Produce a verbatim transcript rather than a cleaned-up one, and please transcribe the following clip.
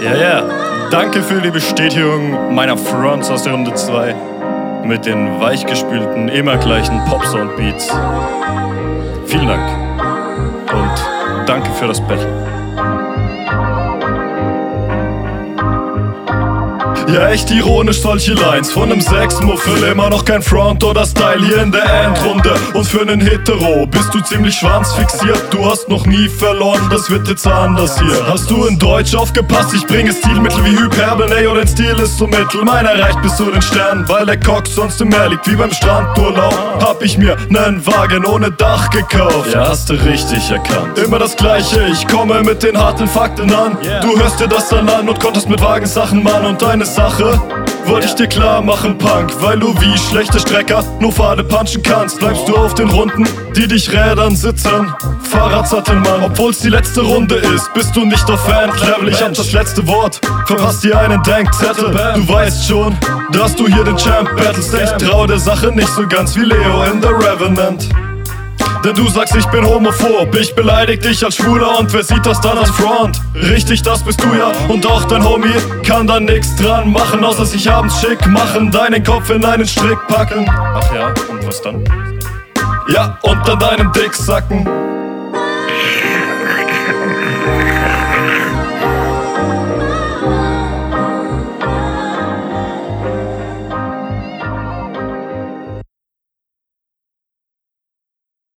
Ja, ja. Danke für die Bestätigung meiner Fronts aus der Runde zwei. Mit den weichgespülten, immer gleichen Pop-Sound-Beats. Vielen Dank. Und danke für das Battle. Ja, echt ironisch solche Lines von nem Sexmuffel. Immer noch kein Front oder Style hier in der Endrunde. Und für nen Hetero bist du ziemlich schwanzfixiert. Du hast noch nie verloren, das wird jetzt anders hier. Hast du in Deutsch aufgepasst? Ich bringe Stilmittel wie Hyperbel, ey, und dein Stil ist so mittel. Meiner reicht bis zu den Sternen, weil der Cock sonst im Meer liegt wie beim Strandurlaub. Hab ich mir nen Wagen ohne Dach gekauft. Ja, hast du richtig erkannt. Immer das Gleiche, ich komme mit den harten Fakten an. Du hörst dir das dann an und konntest mit Wagensachen, Mann, und deine Sache wollte ich dir klar machen, Punk. Weil du wie schlechte Strecker nur Pfade punchen kannst, bleibst du auf den Runden, die dich Rädern sitzen. Fahrradsatteln, Mann, obwohl's die letzte Runde ist, bist du nicht auf Fan-Level. Ich hab das letzte Wort, verpasst dir einen Denkzettel. Du weißt schon, dass du hier den Champ battlest. Ich trau der Sache nicht so ganz wie Leo in The Revenant. Denn du sagst, ich bin homophob, ich beleidig dich als Schwuler, und wer sieht das dann als Front? Richtig, das bist du ja, und auch dein Homie kann da nix dran machen, außer sich abends schick machen, deinen Kopf in einen Strick packen. Ach ja, und was dann? Ja, und dann deinen Dick sacken.